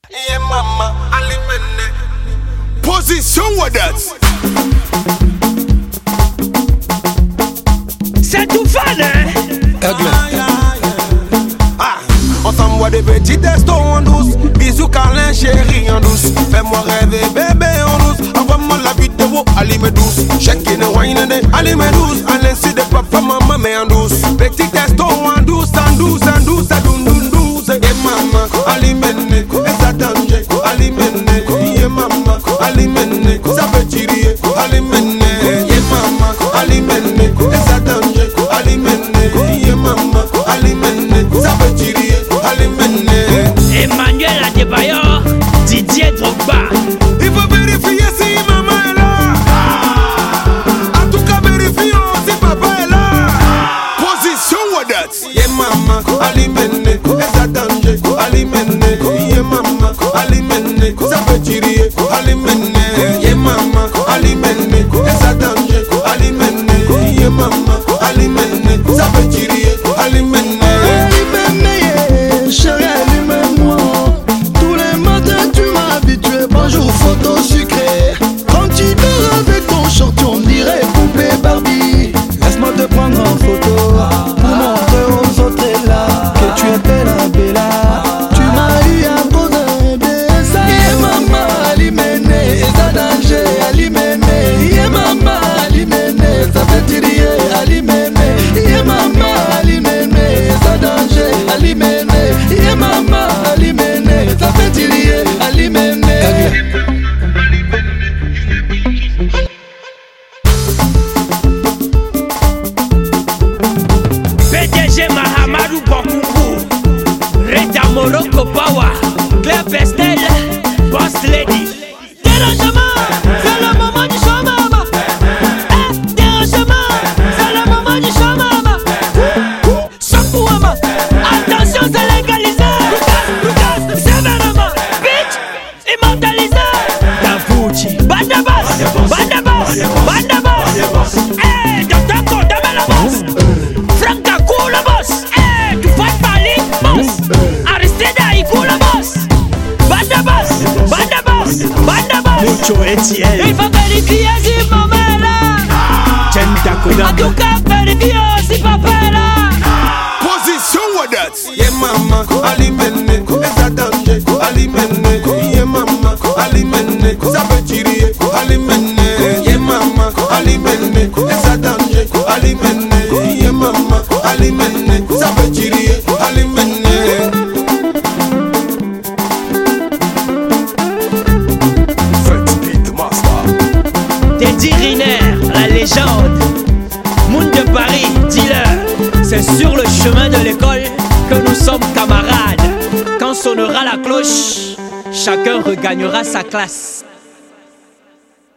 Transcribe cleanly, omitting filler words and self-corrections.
Yeah, mama, alimene. Position what that? C'est tout fan, hein? On s'envoie des petits testos en douce. Bisous câlin chérie en douce. Fais-moi rêver bébé en douce. Envoie-moi la vidéo, allumez douce. Chacun wine and allumez douce. À l'insu de papa, maman, mais en douce. Petit testo en douce, en douce, en douce, en douce, douce. Et maman, allumez, et ça danger, allumez. Et maman, allumez, ça peut tirer, allumez. Et maman, allumez, et ça danger, allumez. Et maman, allumez, ça peut tirer. Emmanuel Adebayor, Didier Drogba. Il faut vérifier si maman est là. En tout cas, vérifions si papa est là. Position what that? Yeah, maman, alimene, et ça danger, alimene. Yeah, maman, alimene, ça peut tirer, alimene. Yeah, maman, alimene, et ça danger, alimene. Yeah, maman, alimene, ça peut tirer, alimene. Bonjour photo sucrée. Quand tu dors avec ton short, on dirait poupée Barbie. Laisse-moi te prendre en photo pour montrer aux autres là que tu es bella bella. Tu m'as eu à cause d'un dessin. Yeah maman alimene, ça danger alimene. Yeah maman alimene, ça fait tirer alimene. Yeah maman alimene, ça danger alimene. Yeah maman alimene, ça fait tirer alimene. PDG Mahamadou Bokungu, Reda Morocco Power, Claire Pestel, Boss Lady. Dérangement, c'est le moment du show mama. Dérangement, c'est le moment du show mama. Sokouama, attention c'est légalisé. Lucas, sévèrement, bitch, immortalisé. Davuchi, Bandabas, Docteur Kodame la boss. Franck Kakou la boss. Tupac Bali, boss. Aristide Aikou la boss. Bandabas. Mucho Etienne. Il faut vérifier si maman est là. En tout cas, vérifier si papa est là. Position what that? Yeah, maman, alimene, et ça danger, alimene. Yeah, maman, alimene, ça peut tirer, alimene. Yeah, maman, alimene, et ça danger, alimene. Yeah, maman, alimene, ça peut tirer, alimene. Teddy Riner, la légende. Monde de Paris, dealer. C'est sur le chemin de l'école que nous sommes camarades. Quand sonnera la cloche, chacun regagnera sa classe.